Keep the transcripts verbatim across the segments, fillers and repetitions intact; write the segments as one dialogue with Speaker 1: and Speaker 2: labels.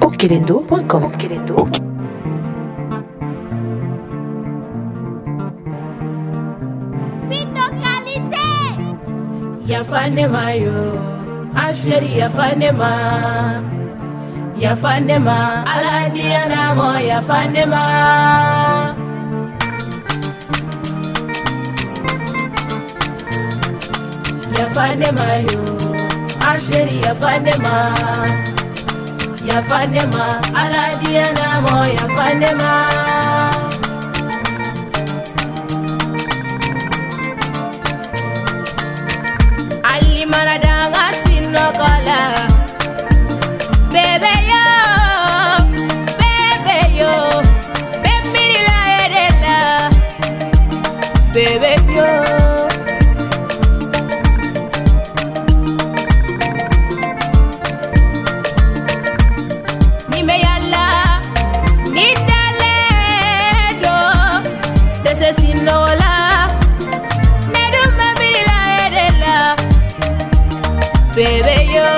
Speaker 1: okelendo point com. Okay.
Speaker 2: Yafanema yo, asheri yafanema, yafanema, aladiana mo yafanema. Yafanema yo, asheri yafanema, yafanema, aladiana mo yafanema. Maradanga sinokala, bebe yo, bebe yo, bembiri la edela, bebe yo. Nime yalla, nidale do, tese sinola. Bebe yo,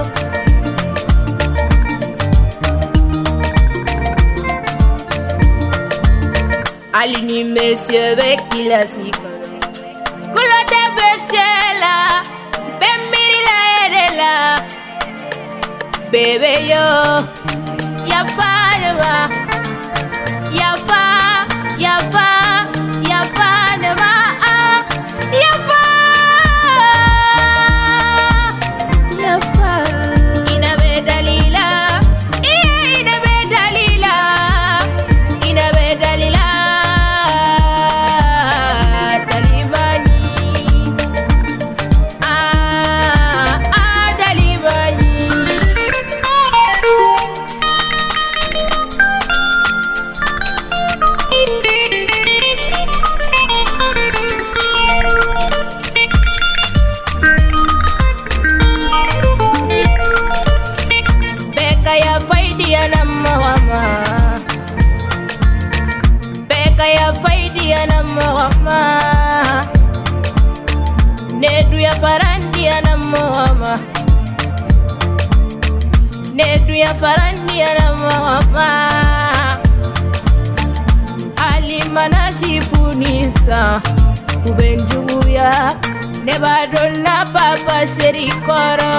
Speaker 2: alini monsieur bekila siko, kulo de besela, bemiri la edela. Bebe yo, ya fanema, ya fa, ya fa, ya fanema, ya fa. Nedu ya farandi ana mama, nedu ya farandi ana mama. Alimana shipunisa kubenjuya, nebadonna papa sherikoro.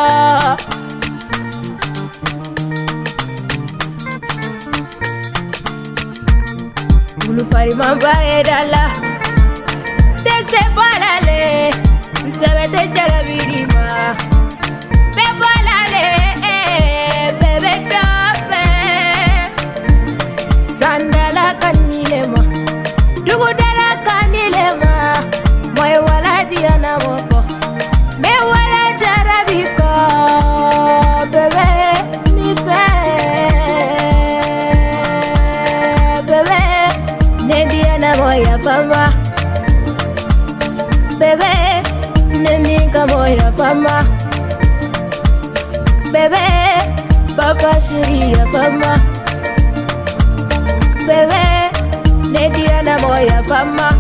Speaker 2: Ulufari mamba edala, tese balale. Sebete jarabirima, bebolale, bebe tope. Sandala kanilema, dugudala kanilema. Moy wala diana moko, me wala jarabiko. Bebe mi fe, bebe ne diana moya fama. Bebe Nenika moya fama, bebe, papa shiri ya fama, bebe, Nediana moya fama.